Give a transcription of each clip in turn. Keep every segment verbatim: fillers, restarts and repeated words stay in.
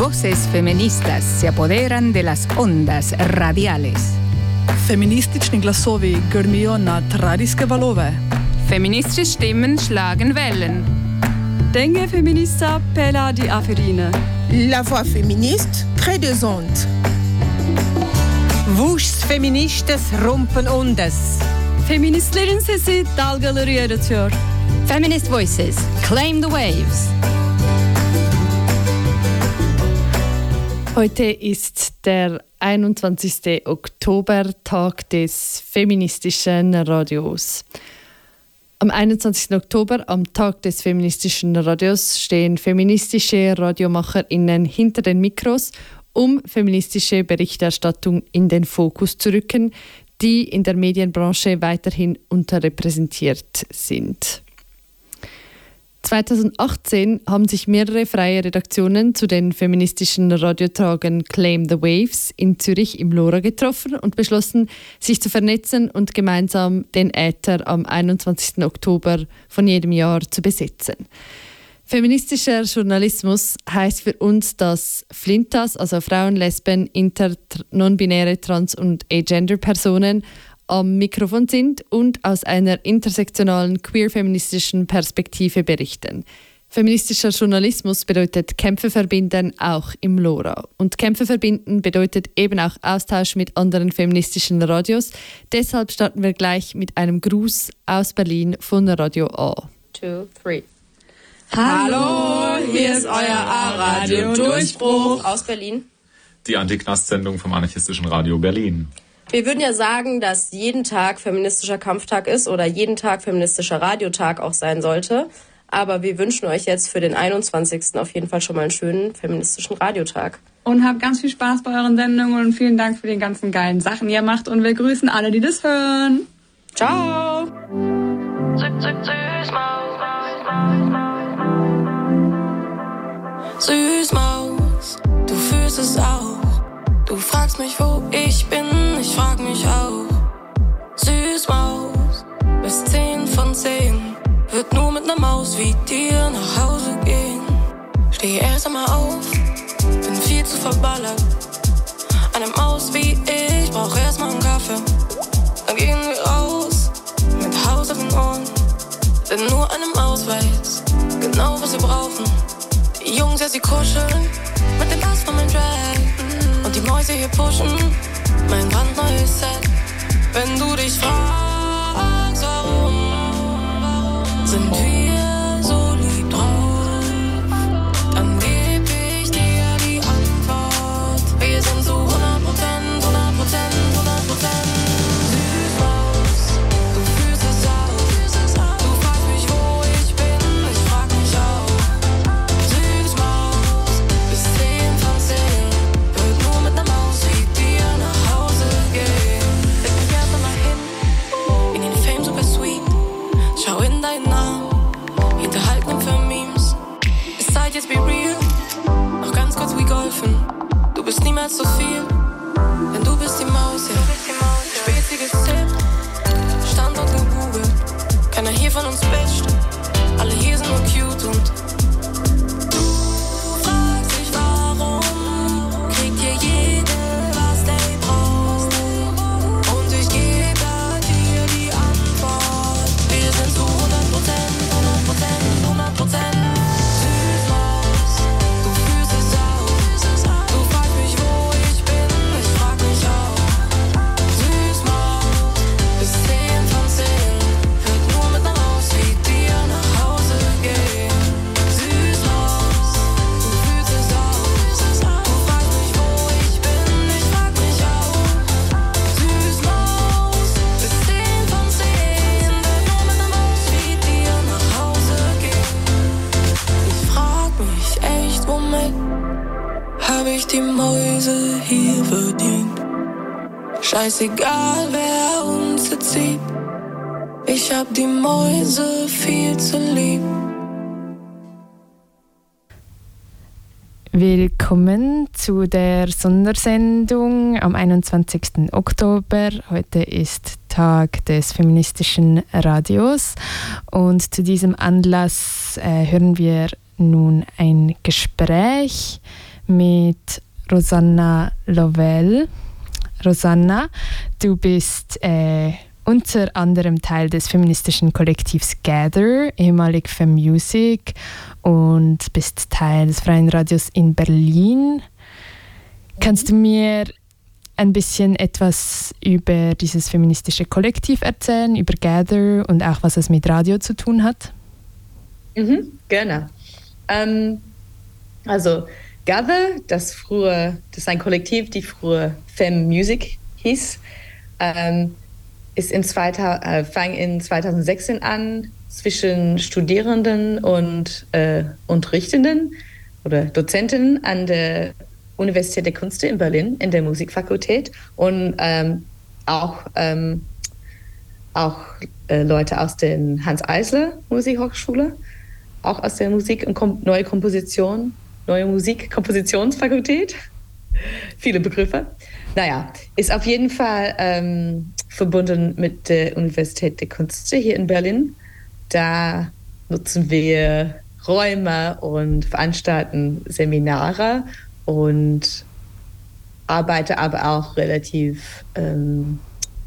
Voces feministas se apoderan de las ondas radiales. Feministični glasovi grmijo nad radijske valove. Feministische Stimmen schlagen Wellen. Dengue feminista pela die aferine. La voix féministe crée des ondes. Vuş feministes rompen ondas. Feministlerin sesi dalgaları yaratıyor. Feminist voices claim the waves. Heute ist der einundzwanzigste Oktober, Tag des feministischen Radios. Am einundzwanzigsten Oktober, am Tag des feministischen Radios, stehen feministische RadiomacherInnen hinter den Mikros, um feministische Berichterstattung in den Fokus zu rücken, die in der Medienbranche weiterhin unterrepräsentiert sind. zweitausendachtzehn haben sich mehrere freie Redaktionen zu den feministischen Radiotagen Claim the Waves in Zürich im LoRa getroffen und beschlossen, sich zu vernetzen und gemeinsam den Äther am einundzwanzigsten Oktober von jedem Jahr zu besetzen. Feministischer Journalismus heisst für uns, dass Flintas, also Frauen, Lesben, Inter-, non-binäre, Trans- und Agender-Personen am Mikrofon sind und aus einer intersektionalen queer-feministischen Perspektive berichten. Feministischer Journalismus bedeutet Kämpfe verbinden, auch im LoRa. Und Kämpfe verbinden bedeutet eben auch Austausch mit anderen feministischen Radios. Deshalb starten wir gleich mit einem Gruß aus Berlin von Radio A. Two, three. Hallo, hier ist euer A-Radio Durchbruch aus Berlin. Die Anti-Knast-Sendung vom anarchistischen Radio Berlin. Wir würden ja sagen, dass jeden Tag feministischer Kampftag ist oder jeden Tag feministischer Radiotag auch sein sollte. Aber wir wünschen euch jetzt für den einundzwanzigsten auf jeden Fall schon mal einen schönen feministischen Radiotag. Und habt ganz viel Spaß bei euren Sendungen und vielen Dank für die ganzen geilen Sachen, die ihr macht. Und wir grüßen alle, die das hören. Ciao! Süßmaus, du fühlst es auch. Du fragst mich, wo ich bin, ich frag mich auch. Süßmaus, bis zehn von zehn wird nur mit ner Maus wie dir nach Hause gehen. Steh erst einmal auf, bin viel zu verballert. Eine Maus wie ich brauch erst mal einen Kaffee. Dann gehen wir raus, mit Haus auf den Ohren. Denn nur eine Maus weiß genau, was wir brauchen. Die Jungs, ja, sie kuscheln mit dem Bass von meinem Track. Und die Mäuse hier pushen mein brandneues Set. Wenn du dich fragst, warum, sind wir so lieb drauf, dann geb ich dir die Antwort. Wir sind so hundert Prozent, hundert Prozent, hundert Prozent. Süßmaus, du fühlst es auch. Du fragst mich, wo ich bin, ich frag mich auch. Süßmaus, bis zehn von zehn wird nur mit ner Maus wie dir nach Hause gehen. Leg mich erst einmal hin, in den Fame super sweet. Schau in deinen Namen, hinterhalten für Memes. Ist Zeit, jetzt be real, noch ganz kurz wie golfen. Du bist niemals so viel, denn du bist die Maus, ja. Spezi gezählt, Standort gegoogelt. Keiner hier von uns bitcht, alle hier sind nur cute und du fragst dich warum, kriegt hier jede, was der braucht. Und ich gebe dir die Antwort. Wir sind zu hundert Prozent, hundert Prozent, hundert Prozent. Süßmaus, du fühlst es auch. Du fragst mich, wo ich bin, ich frag mich auch. Süßmaus, bis zehn von zehn wird nur mit ner Maus wie dir nach Hause gehen. Süßmaus, du fühlst es auch. Du fragst mich, wo ich bin, ich frag mich auch. Süßmaus, bis zehn von zehn wird nur mit ner Maus wie dir nach Hause gehen. Ich frag mich echt, womit hab ich die Mäuse hier verdient? Scheißegal, wer uns erzieht. Ich hab die Mäuse viel zu lieb. Willkommen zu der Sondersendung am einundzwanzigsten Oktober. Heute ist Tag des feministischen Radios und zu diesem Anlass äh, hören wir nun ein Gespräch mit Rosanna Lovell. Rosanna, du bist äh, unter anderem Teil des feministischen Kollektivs Gather, ehemalig FemMusic, und bist Teil des Freien Radios in Berlin. Kannst du mir ein bisschen etwas über dieses feministische Kollektiv erzählen, über Gather und auch was es mit Radio zu tun hat? Mhm, gerne. Ähm, also Gather, das früher, das ist ein Kollektiv, die früher FemMusic hieß, ähm, ist in zweitausend, äh, fang in zweitausendsechzehn an, zwischen Studierenden und äh, Unterrichtenden oder Dozenten an der Universität der Künste in Berlin, in der Musikfakultät, und ähm, auch, ähm, auch äh, Leute aus der Hans-Eisler-Musikhochschule, auch aus der Musik- und Kom- Neue Komposition, Neue Musik-Kompositionsfakultät. Viele Begriffe. Naja, ist auf jeden Fall ähm, verbunden mit der Universität der Künste hier in Berlin. Da nutzen wir Räume und veranstalten Seminare und arbeite aber auch relativ ähm,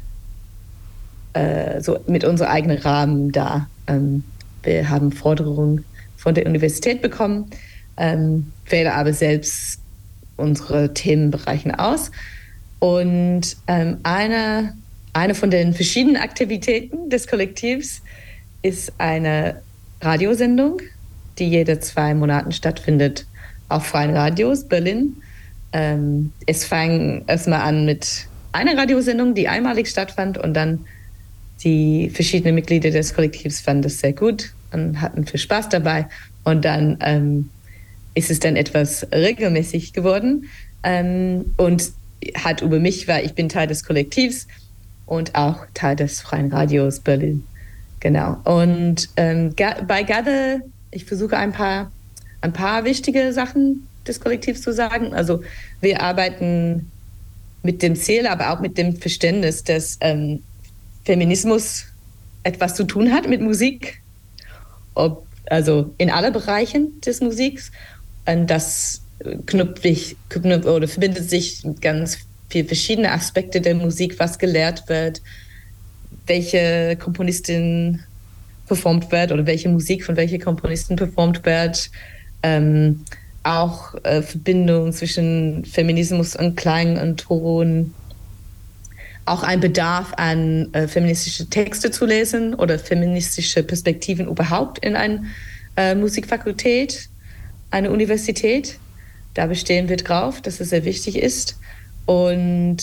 äh, so mit unserem eigenen Rahmen da. Ähm, wir haben Forderungen von der Universität bekommen, ähm, wähle aber selbst unsere Themenbereiche aus. Und ähm, eine, eine von den verschiedenen Aktivitäten des Kollektivs ist eine Radiosendung, die jede zwei Monate stattfindet auf Freien Radios Berlin. Ähm, es fang erstmal an mit einer Radiosendung, die einmalig stattfand, und dann die verschiedenen Mitglieder des Kollektivs fanden das sehr gut und hatten viel Spaß dabei. Und dann ähm, ist es dann etwas regelmäßig geworden ähm, und hat über mich, weil ich bin Teil des Kollektivs und auch Teil des Freien Radios Berlin. Genau. Und ähm, bei Gather, ich versuche ein paar, ein paar wichtige Sachen des Kollektivs zu sagen. Also wir arbeiten mit dem Ziel, aber auch mit dem Verständnis, dass ähm, Feminismus etwas zu tun hat mit Musik, ob, also in allen Bereichen des Musiks. Und das knüpft sich, knüpft, oder verbindet sich mit ganz vielen verschiedenen Aspekten der Musik, was gelehrt wird, welche Komponistin performt wird oder welche Musik von welcher Komponistin performt wird. Ähm, auch äh, Verbindung zwischen Feminismus und Klang und Ton. Auch ein Bedarf an äh, feministische Texte zu lesen oder feministische Perspektiven überhaupt in einer äh, Musikfakultät, eine Universität. Da bestehen wir drauf, dass es sehr wichtig ist. Und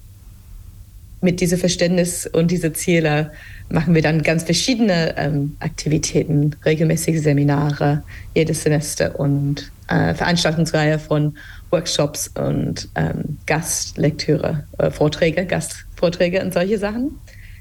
mit diesem Verständnis und diesen Zielen machen wir dann ganz verschiedene ähm, Aktivitäten, regelmäßige Seminare jedes Semester und äh, Veranstaltungsreihe von Workshops und ähm, Gastlektüre, äh, Vorträge, Gastvorträge und solche Sachen.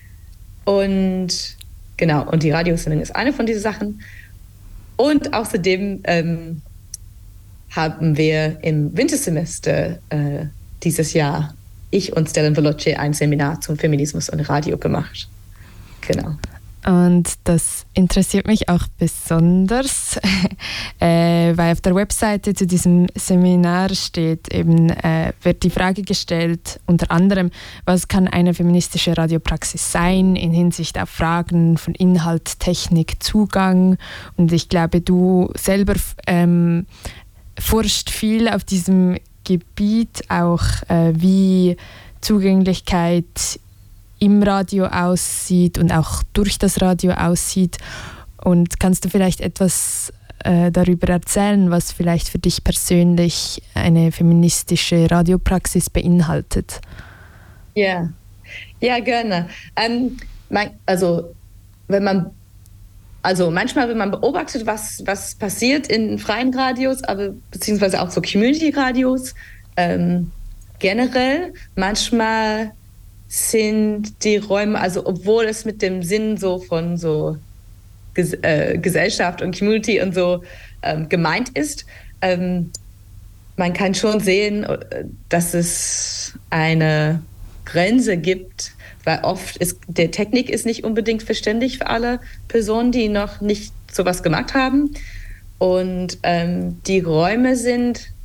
Und genau, und die Radiosendung ist eine von diesen Sachen. Und außerdem ähm, haben wir im Wintersemester äh, dieses Jahr, ich und Stellan Veloce, ein Seminar zum Feminismus und Radio gemacht. Genau. Und das interessiert mich auch besonders, äh, weil auf der Webseite zu diesem Seminar steht eben, äh, wird die Frage gestellt, unter anderem, was kann eine feministische Radiopraxis sein in Hinsicht auf Fragen von Inhalt, Technik, Zugang. Und ich glaube, du selber ähm, forscht viel auf diesem Gebiet, auch äh, wie Zugänglichkeit im Radio aussieht und auch durch das Radio aussieht. Und kannst du vielleicht etwas äh, darüber erzählen, was vielleicht für dich persönlich eine feministische Radiopraxis beinhaltet? Ja, ja, gerne. Ähm, mein, also, wenn man, also manchmal, wenn man beobachtet, was, was passiert in freien Radios, aber beziehungsweise auch so Community-Radios, ähm, generell, manchmal sind die Räume, also obwohl es mit dem Sinn so von so Ges äh, Gesellschaft und Community und so ähm, gemeint ist, ähm, man kann schon sehen, dass es eine Grenze gibt, weil oft ist der Technik ist nicht unbedingt verständlich für alle Personen, die noch nicht sowas gemacht haben. Und ähm, die Räume sind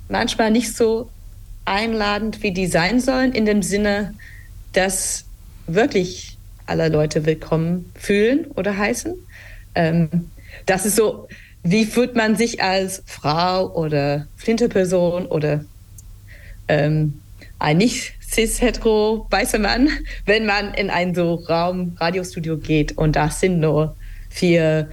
manchmal nicht so einladend, wie die sein sollen, in dem Sinne, dass wirklich alle Leute willkommen fühlen oder heißen. Ähm, das ist so, wie fühlt man sich als Frau oder Flinterperson oder ähm, ein nicht cis-hetero weißer Mann, wenn man in ein so Raum, Radiostudio geht und da sind nur vier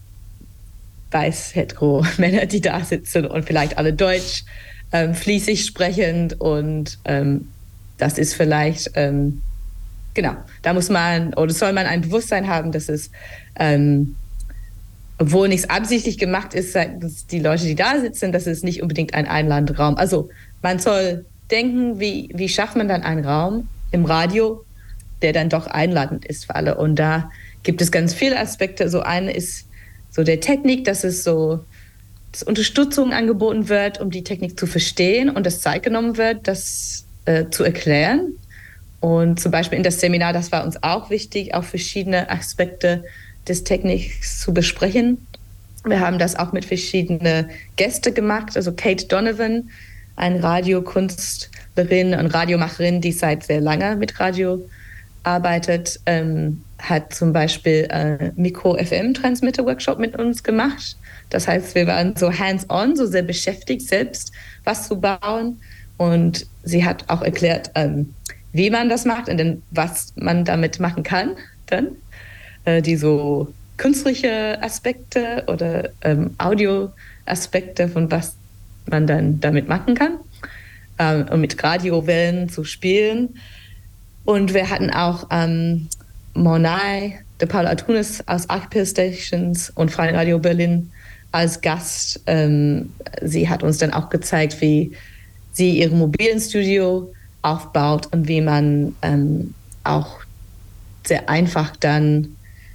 weiß-hetero Männer, die da sitzen und vielleicht alle Deutsch ähm, fließig sprechend und ähm, das ist vielleicht, ähm, genau, da muss man oder soll man ein Bewusstsein haben, dass es, ähm, obwohl nichts absichtlich gemacht ist, dass die Leute, die da sitzen, dass es nicht unbedingt ein einladender Raum. Also man soll denken, wie, wie schafft man dann einen Raum im Radio, der dann doch einladend ist für alle. Und da gibt es ganz viele Aspekte. So eine ist so der Technik, dass es so dass Unterstützung angeboten wird, um die Technik zu verstehen und dass Zeit genommen wird, das äh, zu erklären. Und zum Beispiel in das Seminar, das war uns auch wichtig, auch verschiedene Aspekte des Techniks zu besprechen. Wir haben das auch mit verschiedenen Gästen gemacht, also Kate Donovan, eine Radiokünstlerin und Radiomacherin, die seit sehr lange mit Radio arbeitet, ähm, hat zum Beispiel äh, Mikro-F M-Transmitter-Workshop mit uns gemacht. Das heißt, wir waren so hands-on, so sehr beschäftigt, selbst was zu bauen. Und sie hat auch erklärt, ähm, wie man das macht und dann, was man damit machen kann. Dann äh, die so künstliche Aspekte oder ähm, Audio-Aspekte von was man dann damit machen kann, ähm, um mit Radiowellen zu spielen. Und wir hatten auch ähm, Monai, der Paula Atunis aus Archipel Stations und Freien Radio Berlin als Gast. Ähm, sie hat uns dann auch gezeigt, wie sie ihr mobilen Studio aufbaut und wie man ähm, auch sehr einfach dann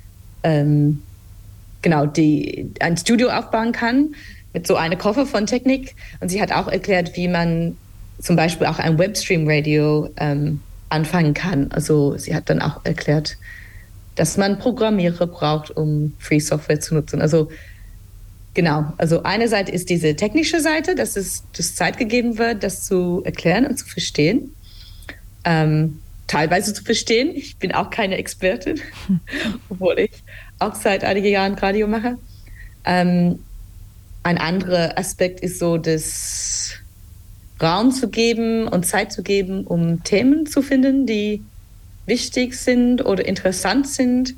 ähm, genau die, ein Studio aufbauen kann mit so einer Koffer von Technik. Und sie hat auch erklärt, wie man zum Beispiel auch ein Webstream-Radio ähm, anfangen kann. Also sie hat dann auch erklärt, dass man Programmierer braucht, um Free Software zu nutzen. Also genau, also eine Seite ist diese technische Seite, dass es das Zeit gegeben wird, das zu erklären und zu verstehen. Ähm, teilweise zu verstehen. Ich bin auch keine Expertin, obwohl ich auch seit einigen Jahren Radio mache. Ähm, ein anderer Aspekt ist so, das Raum zu geben und Zeit zu geben, um Themen zu finden, die wichtig sind oder interessant sind.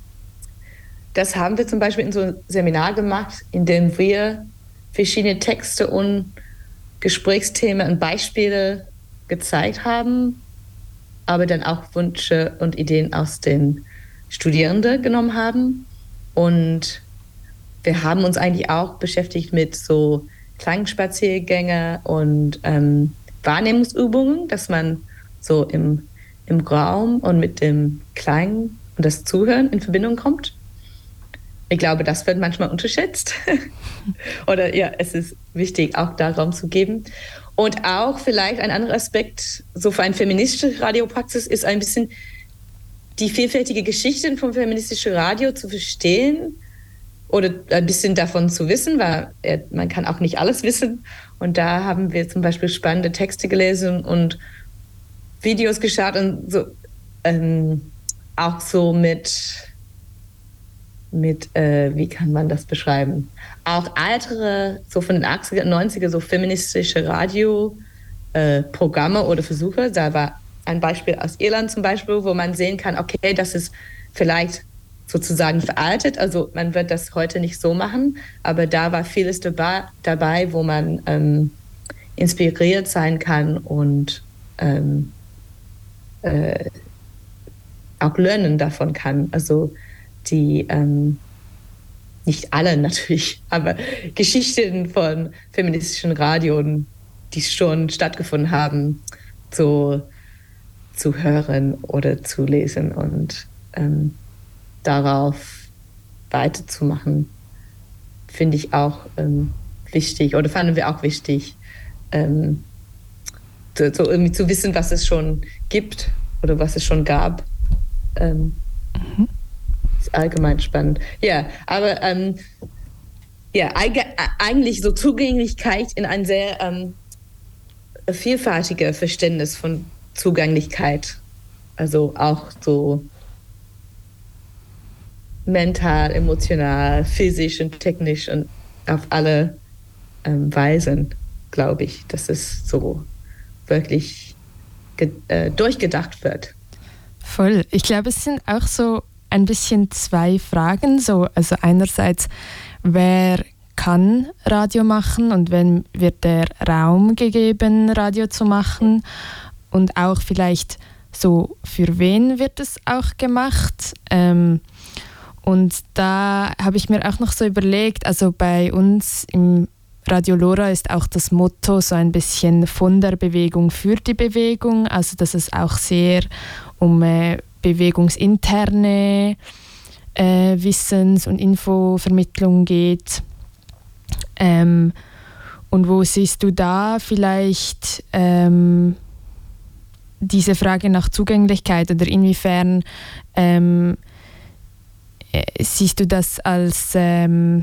Das haben wir zum Beispiel in so einem Seminar gemacht, in dem wir verschiedene Texte und Gesprächsthemen und Beispiele gezeigt haben, aber dann auch Wünsche und Ideen aus den Studierenden genommen haben. Und wir haben uns eigentlich auch beschäftigt mit so Klangspaziergänge und ähm, Wahrnehmungsübungen, dass man so im, im Raum und mit dem Klang und das Zuhören in Verbindung kommt. Ich glaube, das wird manchmal unterschätzt. Oder ja, es ist wichtig, auch da Raum zu geben. Und auch vielleicht ein anderer Aspekt, so für eine feministische Radiopraxis, ist ein bisschen die vielfältige Geschichten vom feministischen Radio zu verstehen oder ein bisschen davon zu wissen, weil man kann auch nicht alles wissen. Und da haben wir zum Beispiel spannende Texte gelesen und Videos geschaut und so ähm, auch so mit, mit äh, wie kann man das beschreiben? Auch ältere, so von den achtziger und neunziger, so feministische Radio-Programme äh, oder Versuche. Da war ein Beispiel aus Irland zum Beispiel, wo man sehen kann, okay, das ist vielleicht sozusagen veraltet, also man wird das heute nicht so machen, aber da war vieles dabei, dabei wo man ähm, inspiriert sein kann und ähm, äh, auch lernen davon kann. Also die, ähm, nicht alle natürlich, aber Geschichten von feministischen Radien, die schon stattgefunden haben, zu, zu hören oder zu lesen und ähm, darauf weiterzumachen, finde ich auch ähm, wichtig oder fanden wir auch wichtig, ähm, so, so irgendwie zu wissen, was es schon gibt oder was es schon gab. Ähm, mhm. Ist allgemein spannend. Ja, aber ähm, ja, eigentlich so Zugänglichkeit in ein sehr ähm, vielfältige Verständnis von Zugänglichkeit. Also auch so mental, emotional, physisch und technisch und auf alle ähm, Weisen, glaube ich, dass es so wirklich ge- äh, durchgedacht wird. Voll. Ich glaube, es sind auch so ein bisschen zwei Fragen. So, also einerseits, wer kann Radio machen und wenn wird der Raum gegeben, Radio zu machen? Und auch vielleicht so, für wen wird es auch gemacht? Ähm, und da habe ich mir auch noch so überlegt, also bei uns im Radio Lora ist auch das Motto so ein bisschen von der Bewegung für die Bewegung, also dass es auch sehr um äh, bewegungsinterne äh, Wissens- und Infovermittlung geht. Ähm, und wo siehst du da vielleicht ähm, diese Frage nach Zugänglichkeit oder inwiefern ähm, siehst du das als ähm,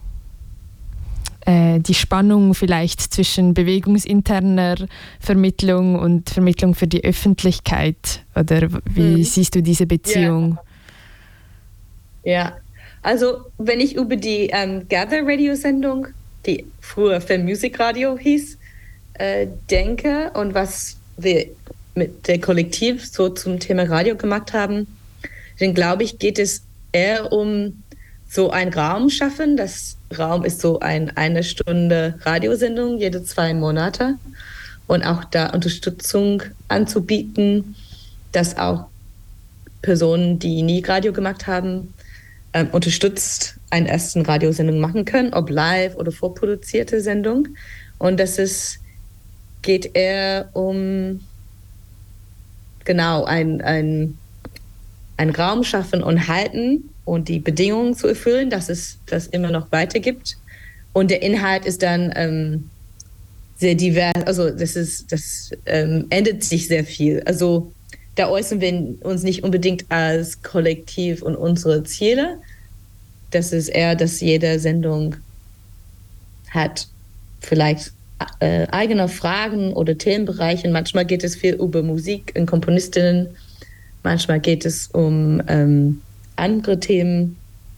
äh, die Spannung vielleicht zwischen bewegungsinterner Vermittlung und Vermittlung für die Öffentlichkeit? Oder wie mhm. siehst du diese Beziehung? Ja, ja. Also wenn ich über die ähm, Gather-Radio-Sendung, die früher Fem Music Radio hieß, äh, denke und was wir mit der Kollektiv so zum Thema Radio gemacht haben, dann glaube ich, geht es eher um so einen Raum schaffen. Das Raum ist so ein eine Stunde Radiosendung jede zwei Monate und auch da Unterstützung anzubieten, dass auch Personen, die nie Radio gemacht haben, ähm, unterstützt eine erste Radiosendung machen können, ob live oder vorproduzierte Sendung. Und das ist, geht eher um genau ein, ein einen Raum schaffen und halten und die Bedingungen zu erfüllen, dass es das immer noch weitergibt. Und der Inhalt ist dann ähm, sehr divers, also das ist, das ähm, ändert sich sehr viel. Also da äußern wir uns nicht unbedingt als Kollektiv und unsere Ziele. Das ist eher, dass jede Sendung hat vielleicht äh, eigene Fragen oder Themenbereiche. Manchmal geht es viel über Musik und Komponistinnen. Manchmal geht es um ähm, andere Themen.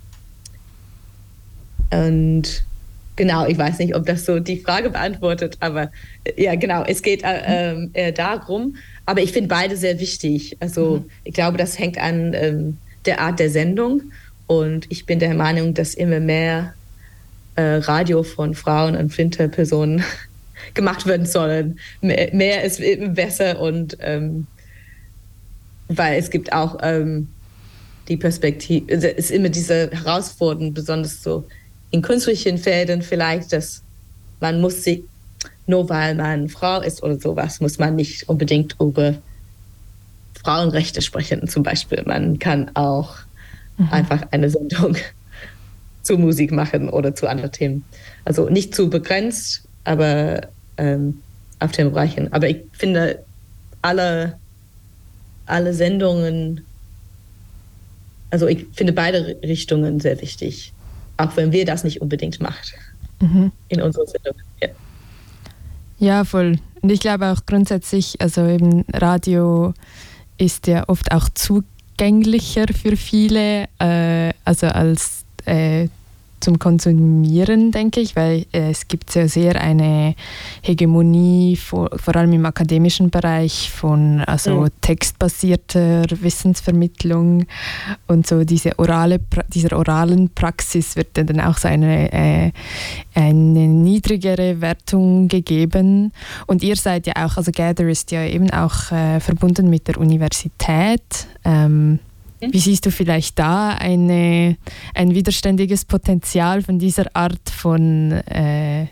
Und genau, ich weiß nicht, ob das so die Frage beantwortet, aber äh, ja, genau, es geht äh, äh, eher darum. Aber ich finde beide sehr wichtig. Also mhm. ich glaube, das hängt an ähm, der Art der Sendung. Und ich bin der Meinung, dass immer mehr äh, Radio von Frauen und Flinterpersonen gemacht werden sollen. Mehr, mehr ist besser und ähm, weil es gibt auch ähm, die Perspektive, es ist immer diese Herausforderung, besonders so in künstlichen Feldern vielleicht, dass man muss sich, nur weil man Frau ist oder sowas, muss man nicht unbedingt über Frauenrechte sprechen zum Beispiel. Man kann auch mhm. einfach eine Sendung zu Musik machen oder zu anderen Themen. Also nicht zu begrenzt, aber ähm, auf den Bereichen. Aber ich finde, alle alle Sendungen, also ich finde beide Richtungen sehr wichtig, auch wenn wir das nicht unbedingt machen mhm. in unserer Sendung. Ja. ja, voll. Und ich glaube auch grundsätzlich, also eben Radio ist ja oft auch zugänglicher für viele, äh, also als äh, zum Konsumieren, denke ich, weil äh, es gibt sehr, sehr eine Hegemonie, vor, vor allem im akademischen Bereich, von also mhm. textbasierter Wissensvermittlung und so diese orale, dieser oralen Praxis wird dann auch so eine, äh, eine niedrigere Wertung gegeben. Und ihr seid ja auch, also Gather ist ja eben auch äh, verbunden mit der Universität. Ähm, Wie siehst du vielleicht da eine, ein widerständiges Potenzial von dieser Art von äh,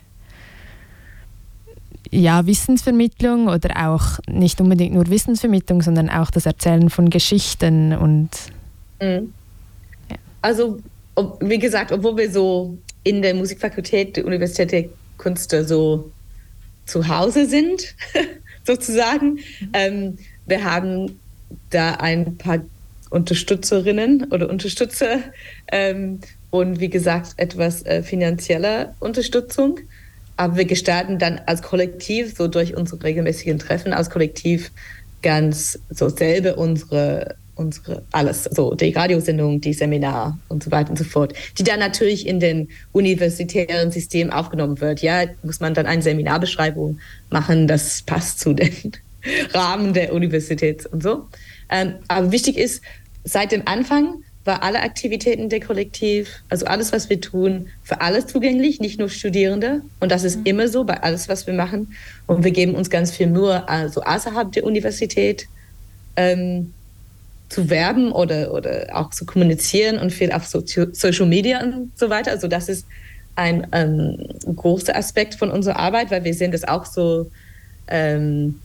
ja, Wissensvermittlung oder auch nicht unbedingt nur Wissensvermittlung, sondern auch das Erzählen von Geschichten? Und mhm. ja. Also, ob, wie gesagt, obwohl wir so in der Musikfakultät der Universität der Künste so zu Hause sind, sozusagen, mhm. ähm, wir haben da ein paar Unterstützerinnen oder Unterstützer ähm, und wie gesagt etwas äh, finanzielle Unterstützung. aber wir gestalten dann als Kollektiv, so durch unsere regelmäßigen Treffen, als Kollektiv ganz so selber unsere, unsere alles, so die Radiosendung, die Seminar und so weiter und so fort, die dann natürlich in den universitären System aufgenommen wird. Ja, muss man dann eine Seminarbeschreibung machen, das passt zu den Rahmen der Universität und so. Ähm, aber wichtig ist, seit dem Anfang war alle Aktivitäten der Kollektiv, also alles, was wir tun, für alle zugänglich, nicht nur Studierende. Und das ist mhm. immer so bei alles, was wir machen. Und wir geben uns ganz viel Mühe, also außerhalb der Universität ähm, zu werben oder, oder auch zu kommunizieren und viel auf so Social Media und so weiter. Also das ist ein ähm, großer Aspekt von unserer Arbeit, weil wir sehen das auch so ähm,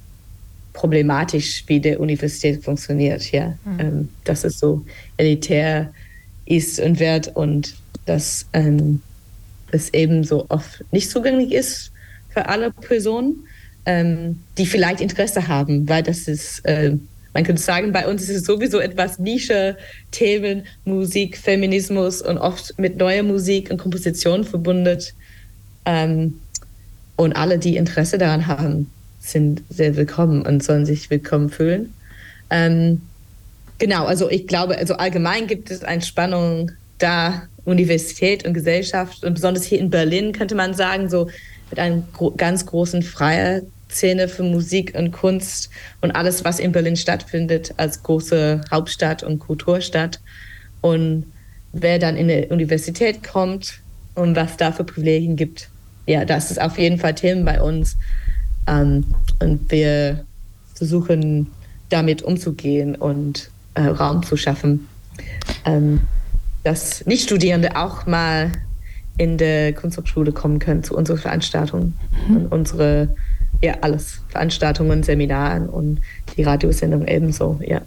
problematisch, wie die Universität funktioniert. Ja? Mhm. Ähm, dass es so elitär ist und wird und dass ähm, es eben so oft nicht zugänglich ist für alle Personen, ähm, die vielleicht Interesse haben, weil das ist, äh, man könnte sagen, bei uns ist es sowieso etwas Nische-Themen, Musik, Feminismus und oft mit neuer Musik und Komposition verbunden. Ähm, und alle, die Interesse daran haben, sind sehr willkommen und sollen sich willkommen fühlen. Ähm, genau, also ich glaube, also allgemein gibt es eine Spannung da, Universität und Gesellschaft und besonders hier in Berlin könnte man sagen, so mit einer gro- ganz großen freien Szene für Musik und Kunst und alles, was in Berlin stattfindet, als große Hauptstadt und Kulturstadt. Und wer dann in die Universität kommt und was da für Privilegien gibt, ja, das ist auf jeden Fall Thema bei uns. Um, und wir versuchen, damit umzugehen und äh, Raum zu schaffen, ähm, dass Nichtstudierende auch mal in der Kunsthochschule kommen können zu unseren Veranstaltungen mhm. und unsere, ja, alles, Veranstaltungen, Seminaren und die Radiosendung ebenso, ja.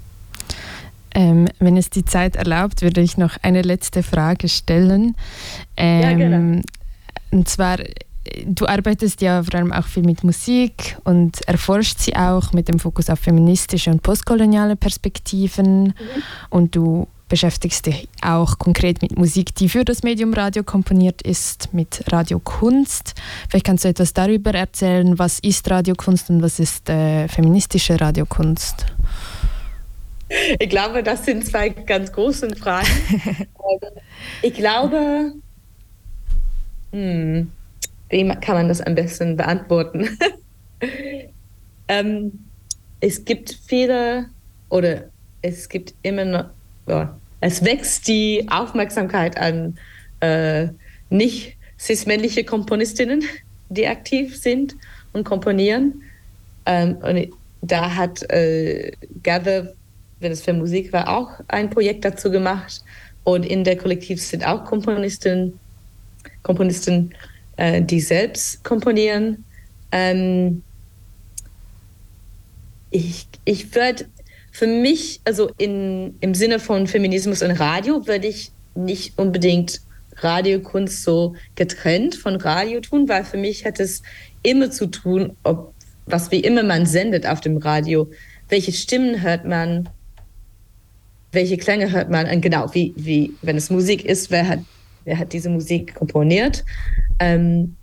Ähm, wenn es die Zeit erlaubt, würde ich noch eine letzte Frage stellen. Ähm, ja, gerne. Und zwar, du arbeitest ja vor allem auch viel mit Musik und erforscht sie auch mit dem Fokus auf feministische und postkoloniale Perspektiven. Mhm. Und du beschäftigst dich auch konkret mit Musik, die für das Medium Radio komponiert ist, mit Radiokunst. Vielleicht kannst du etwas darüber erzählen, was ist Radiokunst und was ist äh, feministische Radiokunst? Ich glaube, das sind zwei ganz große Fragen. Ich glaube, hm, wie kann man das am besten beantworten? ähm, es gibt viele, oder es gibt immer noch, ja, es wächst die Aufmerksamkeit an äh, nicht cis-männliche Komponistinnen, die aktiv sind und komponieren. Ähm, und da hat äh, Gather, wenn es für Musik war, auch ein Projekt dazu gemacht. Und in der Kollektiv sind auch Komponisten, Komponisten, äh, die selbst komponieren. Ähm, ich ich würde für mich, also in, im Sinne von Feminismus und Radio, würde ich nicht unbedingt Radiokunst so getrennt von Radio tun, weil für mich hat es immer zu tun, ob was wie immer man sendet auf dem Radio, welche Stimmen hört man, welche Klänge hört man, und genau, wie, wie, wenn es Musik ist, wer hat, wer hat diese Musik komponiert, ähm,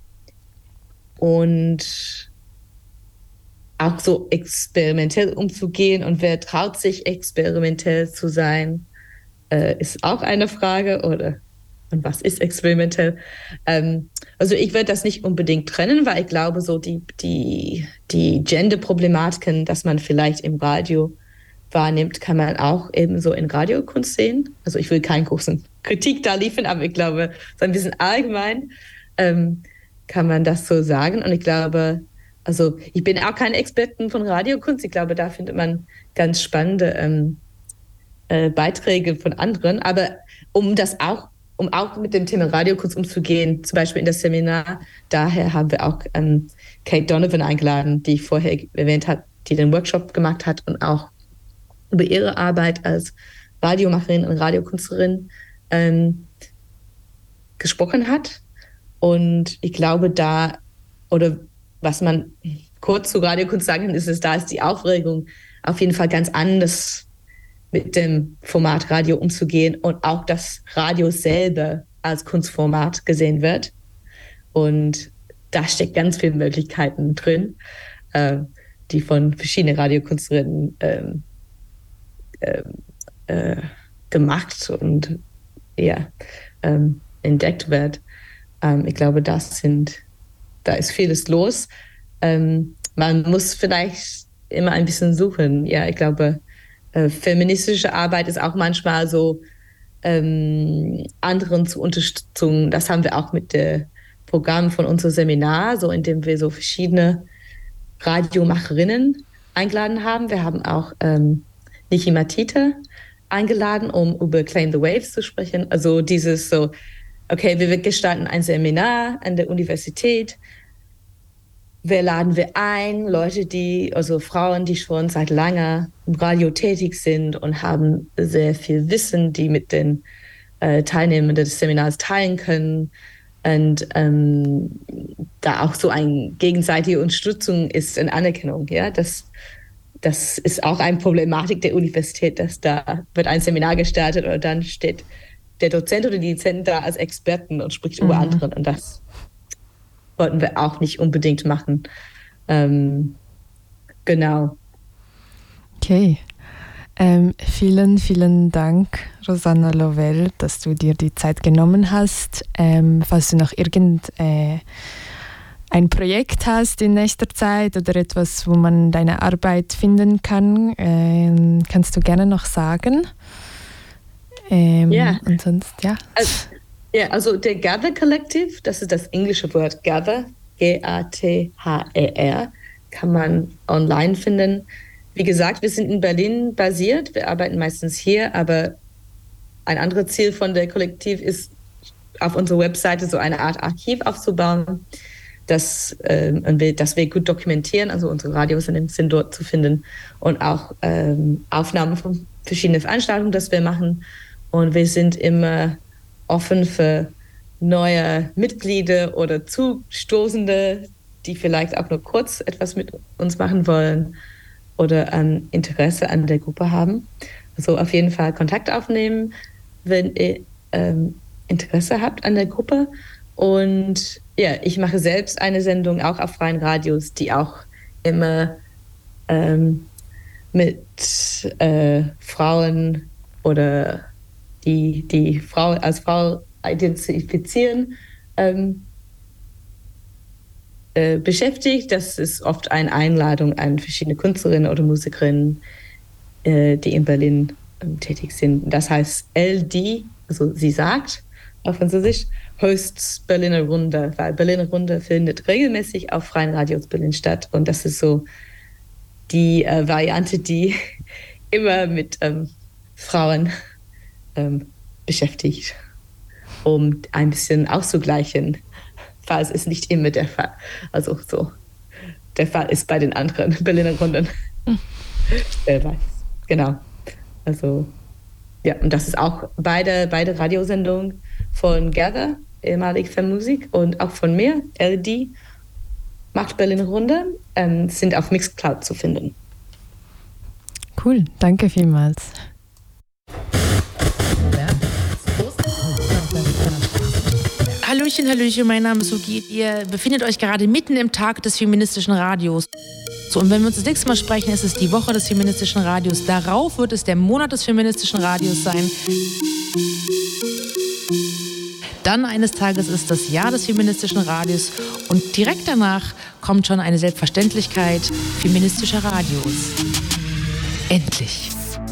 und auch so experimentell umzugehen und wer traut sich experimentell zu sein, äh, ist auch eine Frage, oder und was ist experimentell? Ähm, also ich würde das nicht unbedingt trennen, weil ich glaube, so die, die, die Gender-Problematiken, dass man vielleicht im Radio wahrnimmt, kann man auch ebenso in Radiokunst sehen. Also ich will keine großen Kritik da liefern, aber ich glaube, so ein bisschen allgemein ähm, kann man das so sagen. Und ich glaube, also ich bin auch kein Experten von Radiokunst. Ich glaube, da findet man ganz spannende ähm, äh, Beiträge von anderen. Aber um das auch, um auch mit dem Thema Radiokunst umzugehen, zum Beispiel in das Seminar, daher haben wir auch ähm, Kate Donovan eingeladen, die ich vorher erwähnt habe, die den Workshop gemacht hat und auch über ihre Arbeit als Radiomacherin und Radiokunstlerin ähm, gesprochen hat. Und ich glaube, da, oder was man kurz zu Radiokunst sagen kann, ist, ist, da ist die Aufregung auf jeden Fall ganz anders, mit dem Format Radio umzugehen und auch das Radio selber als Kunstformat gesehen wird. Und da steckt ganz viele Möglichkeiten drin, äh, die von verschiedenen Radiokünstlerinnen ähm, äh, äh, gemacht und ja, ähm, entdeckt wird. Ähm, ich glaube, das sind, da ist vieles los. Ähm, man muss vielleicht immer ein bisschen suchen. Ja, ich glaube, äh, feministische Arbeit ist auch manchmal so, ähm, anderen zur Unterstützung. Das haben wir auch mit dem Programm von unserem Seminar, so indem wir so verschiedene Radiomacherinnen eingeladen haben. Wir haben auch ähm, Niki Matite eingeladen, um über Claim the Waves zu sprechen. Also dieses so, okay, wir gestalten ein Seminar an der Universität. Wer laden wir ein? Leute, die, also Frauen, die schon seit langer im Radio tätig sind und haben sehr viel Wissen, die mit den äh, Teilnehmern des Seminars teilen können. Und ähm, da auch so eine gegenseitige Unterstützung ist in Anerkennung. Ja? Das, das ist auch eine Problematik der Universität, dass da wird ein Seminar gestartet und dann steht der Dozent oder die Dozentin da als Experten und spricht mhm. über anderen. Und das wollten wir auch nicht unbedingt machen. Ähm, genau. Okay. Ähm, vielen, vielen Dank, Rosanna Lovell, dass du dir die Zeit genommen hast. Ähm, falls du noch irgend äh, ein Projekt hast in nächster Zeit oder etwas, wo man deine Arbeit finden kann, äh, kannst du gerne noch sagen. Ähm, ja. Und sonst, ja. Also, ja, also der Gather Collective, das ist das englische Wort Gather, G A T H E R, kann man online finden. Wie gesagt, wir sind in Berlin basiert, wir arbeiten meistens hier, aber ein anderes Ziel von der Kollektiv ist, auf unserer Webseite so eine Art Archiv aufzubauen, das, äh, das wir gut dokumentieren, also unsere Radios sind dort zu finden und auch ähm, Aufnahmen von verschiedenen Veranstaltungen, das wir machen. Und wir sind immer offen für neue Mitglieder oder Zustoßende, die vielleicht auch nur kurz etwas mit uns machen wollen oder ähm, Interesse an der Gruppe haben. Also auf jeden Fall Kontakt aufnehmen, wenn ihr ähm, Interesse habt an der Gruppe. Und ja, ich mache selbst eine Sendung auch auf freien Radios, die auch immer ähm, mit äh, Frauen oder die die Frau als Frau identifizieren, ähm, äh, beschäftigt. Das ist oft eine Einladung an verschiedene Künstlerinnen oder Musikerinnen, äh, die in Berlin ähm, tätig sind. Das heißt L D, also sie sagt auf Französisch, hosts Berliner Runde, weil Berliner Runde findet regelmäßig auf freien Radios Berlin statt. Und das ist so die äh, Variante, die immer mit ähm, Frauen ähm, beschäftigt, um ein bisschen auszugleichen, falls es nicht immer der Fall, also so der Fall ist bei den anderen Berliner Runden. Mhm. Wer weiß. Genau. Also ja, und das ist auch beide, beide Radiosendungen von Gather, ehemalig Femmusik, und auch von mir, L D, macht Berliner Runde, ähm, sind auf Mixcloud zu finden. Cool, danke vielmals. Hallöchen, Hallöchen, mein Name ist Sugi. Ihr befindet euch gerade mitten im Tag des feministischen Radios. So, und wenn wir uns das nächste Mal sprechen, ist es die Woche des feministischen Radios. Darauf wird es der Monat des feministischen Radios sein. Dann eines Tages ist das Jahr des feministischen Radios und direkt danach kommt schon eine Selbstverständlichkeit feministischer Radios. Endlich!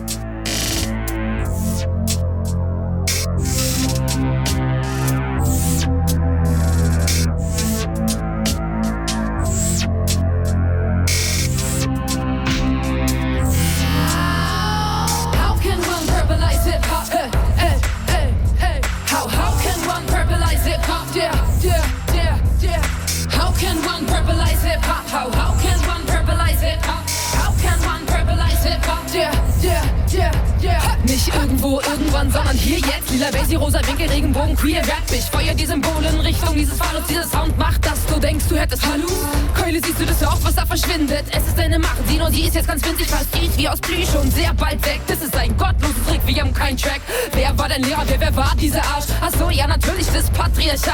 Irgendwann, sondern hier jetzt. Lila, Basie, rosa Winkel, Regenbogen, queer, Rap. Ich feuer die Symbole in Richtung dieses Phallus. Dieser Sound macht, dass du denkst, du hättest Hallo. Keule, siehst du das auch, was da verschwindet? Es ist eine Macht, die nur die ist jetzt ganz winzig, fast die ist wie aus Plüsch und sehr bald weg. Das ist ein gottloses Trick, wir haben keinen Track. Wer war dein Lehrer, wer, wer war dieser Arsch? Achso, ja natürlich das Patriarchat.